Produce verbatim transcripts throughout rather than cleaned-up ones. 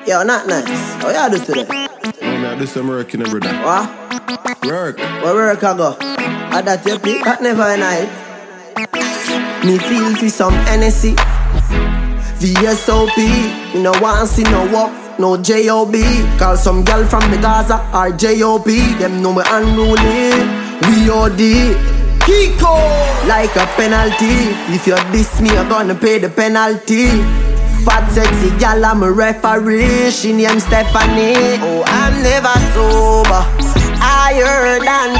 Yo, not nice. How you do today? No, man, this some work, you know, brother. What? Work. Where work I go? I that you pick, but never a night. Me feel for some N S C V S O P. Me no want see no walk, no J O B. Call some girl from the Gaza or J O B. Them know me unruly. We O D Kiko like a penalty. If you diss me, I'm gonna pay the penalty. Fat sexy gal, I'm a referee. She named Stephanie. Oh, I'm never sober, higher than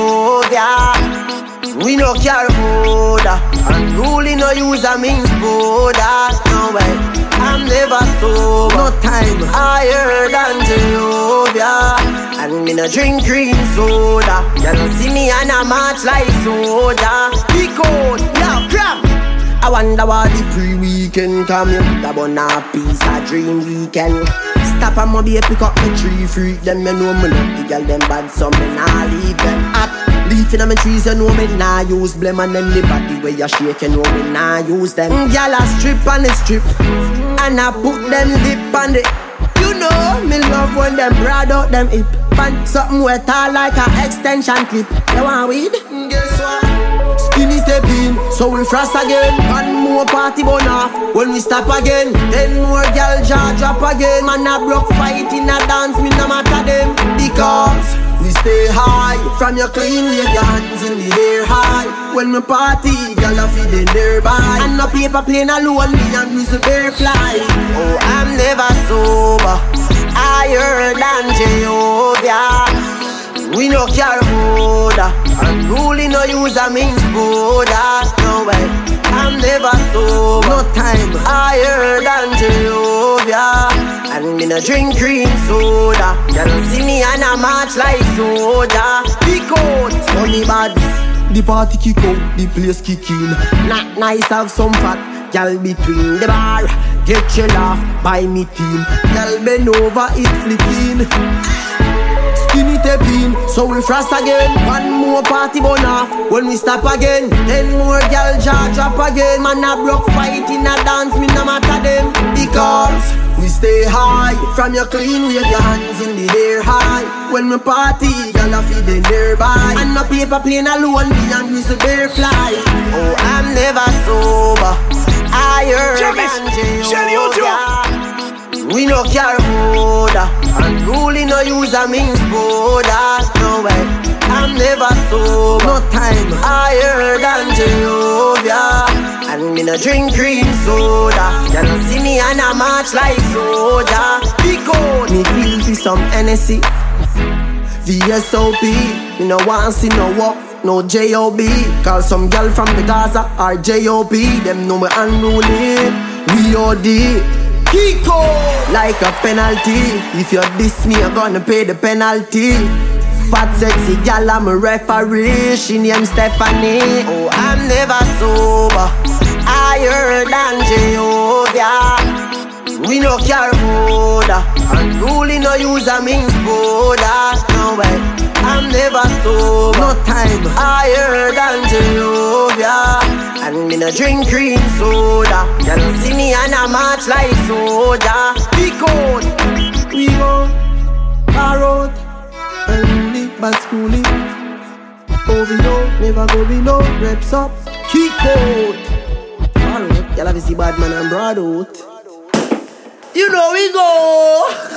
Jehovah. We no care food, and ruling no use a means border. No way, I'm never sober, no time higher than Jehovah. And me no drink green soda. You don't see me and a match like soda. Big cold, yeah, cram. I wonder what the pre-weekend come in. That one a piece of dream weekend. Stop and maybe pick up the tree freak. Them you know me love the girl them bad, so me nah leave them up. Leaf in my trees, you know me nah use blame. And then the body where you shake, you know me nah use them. Girl a strip on the strip, and I put them lip on the. You know me love when them broad out them hip. And something wet all like a extension clip. You want weed? Guess what? Skinny step in, so we frost again. One more party burn off, when we stop again. Then more girl jaw drop again. Man a broke fight in a dance, me no matter them. Because we stay high, from your clean, wave your hands in the air high. When we party, girl a feeding nearby. And no paper plane alone, me and Grizzly Bear fly. Oh, I'm never sober, higher than Jehovah. We no care food, and ruling no use a means border. No way, I'm never sober, no time higher than Jehovah. And me no drink green soda. You don't see me and a match like soda. Big cold, sunny bad. The party kick out, the place kick in. Not nice have some fat girl between the bar. Get your laugh by me team. Girl bend over, it flicking. Skinny tap in, so we frost again. One more party burn off, when we stop again. Then more girl jaw drop again. Man a broke fight in a dance, me no matter them. Because we stay high, from your clean, wave your hands in the air high. When we party, girl a feeding nearby. And no paper plane alone, me and Grizzly Bear fly. Oh, I'm never sober, higher than Jehovah. We no care food, and ruling no use a means border. No way, I'm never sober, no time higher than Jehovah. And me no drink green soda. You don't see me and a match like soda. Big cold, me feel for some N S C V S O P. Me no want see no walk, no J O B. Call some girl from the Gaza or J O B. Them know me unruly. We O D Kiko like a penalty. If you diss me, I'm gonna pay the penalty. Fat sexy gal, I'm a referee. She named Stephanie. Oh, I'm never sober, higher than Jehovah. We no care food, and ruling no use a means border. No way, I'm never sober, no time higher than Jehovah. And me no drink green soda. You don't see me and a match like soda. Big cold, we go far out, early but schooling. Over yo, never go below. Reps up, kick out. Far out, y'all have to see bad man and broad out. You know we go.